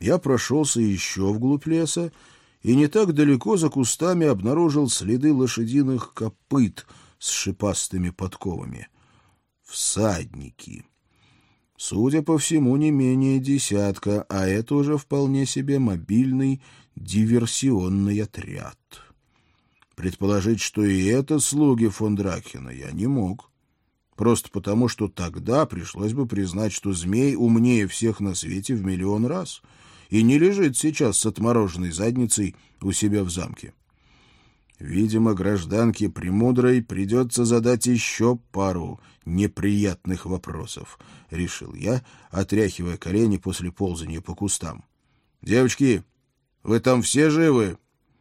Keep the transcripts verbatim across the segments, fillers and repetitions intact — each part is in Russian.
Я прошелся еще вглубь леса и не так далеко за кустами обнаружил следы лошадиных копыт с шипастыми подковами. Всадники. Судя по всему, не менее десятка, а это уже вполне себе мобильный диверсионный отряд. Предположить, что и это слуги фон Дракхена, я не мог. Просто потому, что тогда пришлось бы признать, что змей умнее всех на свете в миллион раз и не лежит сейчас с отмороженной задницей у себя в замке. Видимо, гражданке Премудрой придется задать еще пару неприятных вопросов, — решил я, отряхивая колени после ползания по кустам. — Девочки, вы там все живы?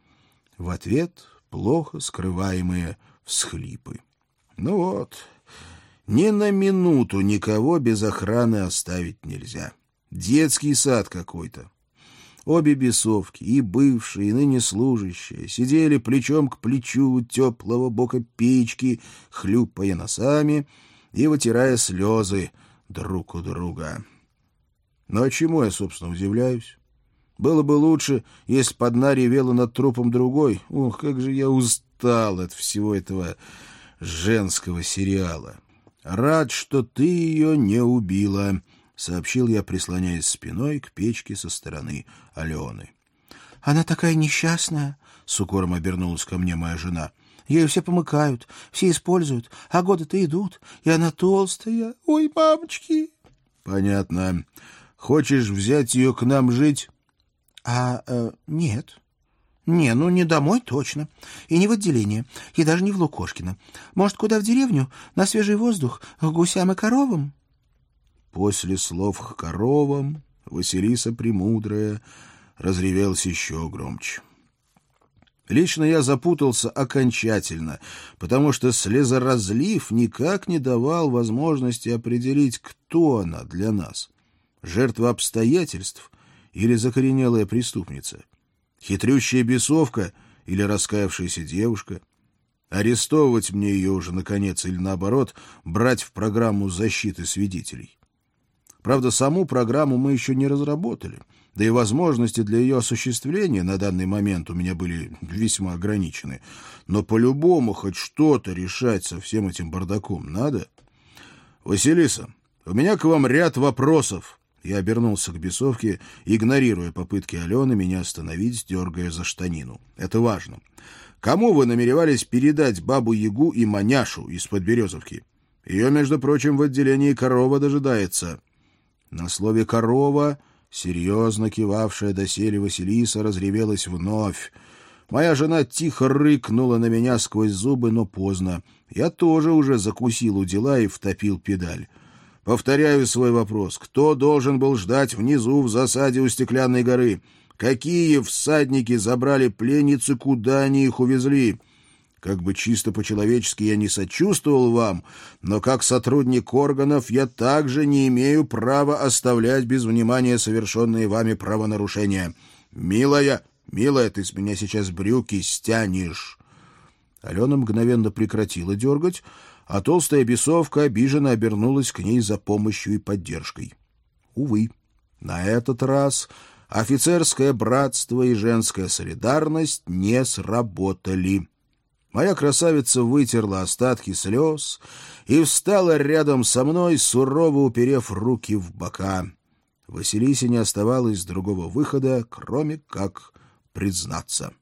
В ответ плохо скрываемые всхлипы. Ну вот, ни на минуту никого без охраны оставить нельзя. Детский сад какой-то. Обе бесовки, и бывшие, и ныне служащие, сидели плечом к плечу у теплого бока печки, хлюпая носами и вытирая слезы друг у друга. Ну а чему я, собственно, удивляюсь? Было бы лучше, если бы одна ревела над трупом другой. Ох, как же я устал от всего этого женского сериала. Рад, что ты ее не убила, — сообщил я, прислоняясь спиной к печке со стороны Алены. — Она такая несчастная, — с укором обернулась ко мне моя жена. — Ею все помыкают, все используют, а годы-то идут, и она толстая. Ой, мамочки! — Понятно. Хочешь взять ее к нам жить? — А, э, нет. Не, ну не домой точно. И не в отделение, и даже не в Лукошкино. Может, куда в деревню, на свежий воздух, к гусям и коровам? После слов «к коровам» Василиса Премудрая разревелась еще громче. Лично я запутался окончательно, потому что слезоразлив никак не давал возможности определить, кто она для нас. Жертва обстоятельств или закоренелая преступница? Хитрющая бесовка или раскаявшаяся девушка? Арестовывать мне ее уже, наконец, или, наоборот, брать в программу защиты свидетелей? Правда, саму программу мы еще не разработали, да и возможности для ее осуществления на данный момент у меня были весьма ограничены. Но по-любому хоть что-то решать со всем этим бардаком надо. «Василиса, у меня к вам ряд вопросов». Я обернулся к бесовке, игнорируя попытки Алены меня остановить, дергая за штанину. «Это важно. Кому вы намеревались передать бабу-ягу и маняшу из-под Березовки? Ее, между прочим, в отделении корова дожидается». На слове «корова» серьезно кивавшая доселе Василиса разревелась вновь. Моя жена тихо рыкнула на меня сквозь зубы, но поздно. Я тоже уже закусил у дела и втопил педаль. Повторяю свой вопрос. Кто должен был ждать внизу в засаде у Стеклянной горы? Какие всадники забрали пленницы, куда они их увезли? Как бы чисто по-человечески я не сочувствовал вам, но как сотрудник органов я также не имею права оставлять без внимания совершенные вами правонарушения. Милая, милая, ты с меня сейчас брюки стянешь. Алена мгновенно прекратила дергать, а толстая бесовка обиженно обернулась к ней за помощью и поддержкой. Увы, на этот раз офицерское братство и женская солидарность не сработали. Моя красавица вытерла остатки слез и встала рядом со мной, сурово уперев руки в бока. Василисе не оставалось другого выхода, кроме как признаться.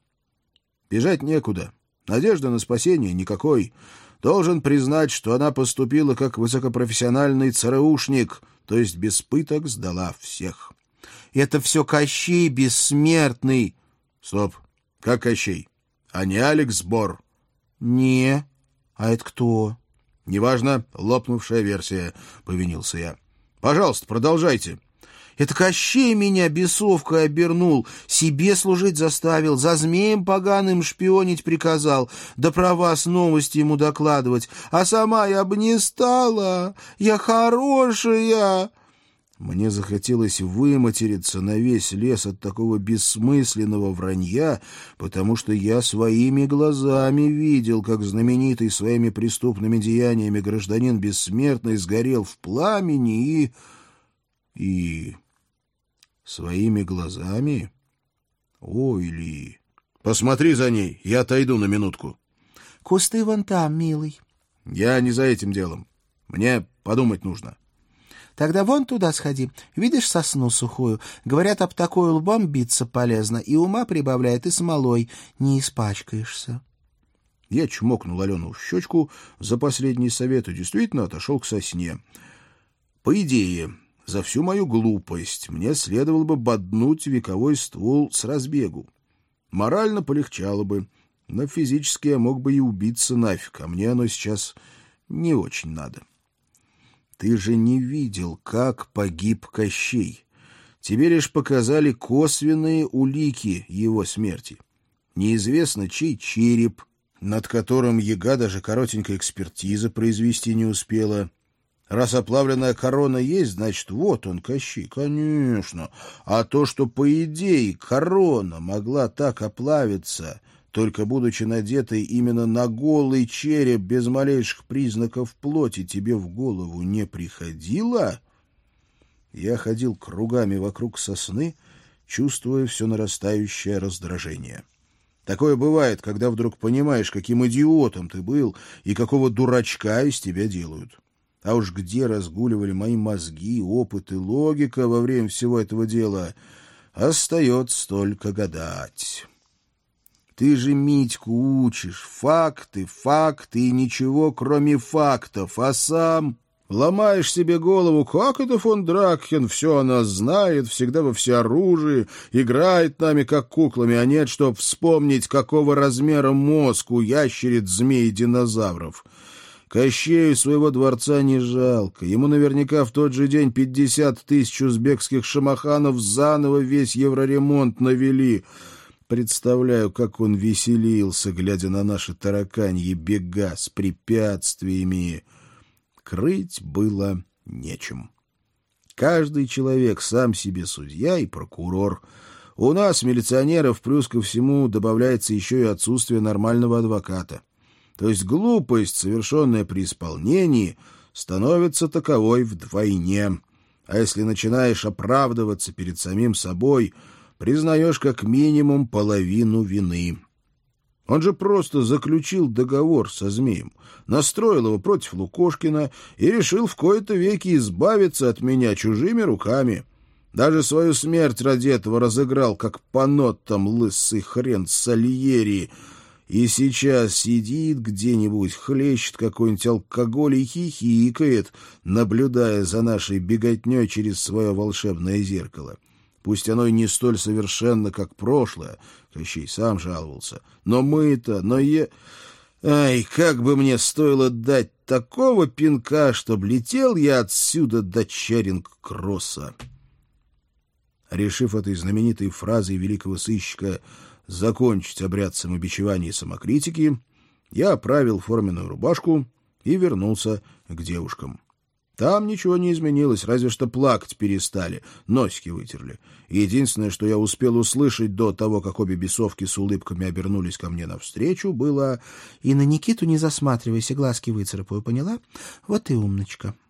Бежать некуда, надежды на спасение никакой. Должен признать, что она поступила как высокопрофессиональный ЦРУшник, то есть без пыток сдала всех. «Это все Кощей Бессмертный!» «Стоп! Как Кощей? А не Алекс Бор?» «Не. А это кто?» «Неважно, лопнувшая версия», — повинился я. «Пожалуйста, продолжайте». «Это Кощей меня бесовкой обернул, себе служить заставил, за змеем поганым шпионить приказал, да про вас новости ему докладывать. А сама я бы не стала, я хорошая». Мне захотелось выматериться на весь лес от такого бессмысленного вранья, потому что я своими глазами видел, как знаменитый своими преступными деяниями гражданин Бессмертный сгорел в пламени и... и... Своими глазами? Ой, Ли, посмотри за ней, я отойду на минутку. Кусты вон там, милый. Я не за этим делом. Мне подумать нужно. Тогда вон туда сходи. Видишь сосну сухую? Говорят, об такой лбом биться полезно, и ума прибавляет, и смолой не испачкаешься. Я чмокнул Алену в щечку за последний совет и действительно отошел к сосне. По идее, за всю мою глупость мне следовало бы боднуть вековой ствол с разбегу. Морально полегчало бы, но физически я мог бы и убиться нафиг, а мне оно сейчас не очень надо. Ты же не видел, как погиб Кощей. Тебе лишь показали косвенные улики его смерти. Неизвестно, чей череп, над которым яга даже коротенькой экспертизы произвести не успела. Раз оплавленная корона есть, значит, вот он, Кощей, конечно. А то, что, по идее, корона могла так оплавиться, только будучи надетой именно на голый череп без малейших признаков плоти, тебе в голову не приходило? Я ходил кругами вокруг сосны, чувствуя все нарастающее раздражение. Такое бывает, когда вдруг понимаешь, каким идиотом ты был и какого дурачка из тебя делают. А уж где разгуливали мои мозги, опыт и логика во время всего этого дела, остается только гадать. Ты же Митьку учишь. Факты, факты и ничего, кроме фактов. А сам ломаешь себе голову. Как это фон Дракхен все о нас знает, всегда во всеоружии, играет нами как куклами, а нет, чтоб вспомнить, какого размера мозг у ящериц, змей и динозавров. Кощею своего дворца не жалко. Ему наверняка в тот же день пятьдесят тысяч узбекских шамаханов заново весь евроремонт навели. Представляю, как он веселился, глядя на наши тараканьи бега с препятствиями. Крыть было нечем. Каждый человек сам себе судья и прокурор. У нас, милиционеров, плюс ко всему добавляется еще и отсутствие нормального адвоката. То есть глупость, совершенная при исполнении, становится таковой вдвойне. А если начинаешь оправдываться перед самим собой, признаешь как минимум половину вины. Он же просто заключил договор со змеем, настроил его против Лукошкина и решил в кои-то веки избавиться от меня чужими руками. Даже свою смерть ради этого разыграл, как по нотам лысый хрен Сальери. И сейчас сидит где-нибудь, хлещет какой-нибудь алкоголь и хихикает, наблюдая за нашей беготней через свое волшебное зеркало. Пусть оно и не столь совершенно, как прошлое, Кощей сам жаловался, но мы-то, но я... Ай, как бы мне стоило дать такого пинка, чтоб летел я отсюда до Чаринг-Кросса. Решив этой знаменитой фразой великого сыщика закончить обряд самобичевания и самокритики, я оправил форменную рубашку и вернулся к девушкам. Там ничего не изменилось, разве что плакать перестали, носики вытерли. Единственное, что я успел услышать до того, как обе бесовки с улыбками обернулись ко мне навстречу, было: «И на Никиту не засматривайся, глазки выцарапаю, поняла? Вот и умничка».